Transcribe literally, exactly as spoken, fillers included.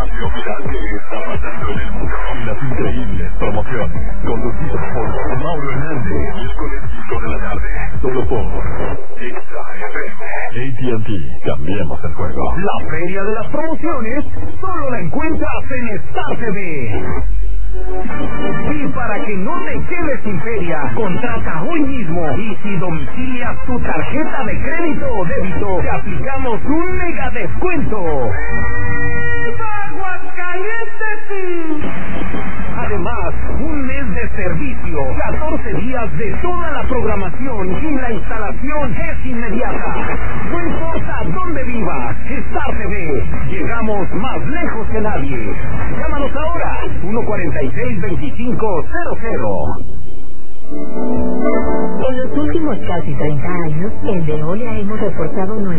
información viral que está pasando en el mundo. Y las increíbles promociones, conducidas por Mauro Hernández, miércoles cinco de la tarde, solo por Exa F M. A T and T, cambiemos el juego. La feria de las promociones solo la encuentras en Star T V. Y para que no te quedes sin feria, contrata hoy mismo y si domicilias tu tarjeta de crédito o débito, te aplicamos un mega descuento. ¡Aguascalientes! Además, un mes de servicio, catorce días de toda la programación y la instalación es inmediata. No importa dónde vivas, Star T V, llegamos más lejos que nadie. Llámanos ahora, uno cuarenta y seis, veinticinco cero cero. En los últimos casi treinta años, en Veolia hemos reportado nuestra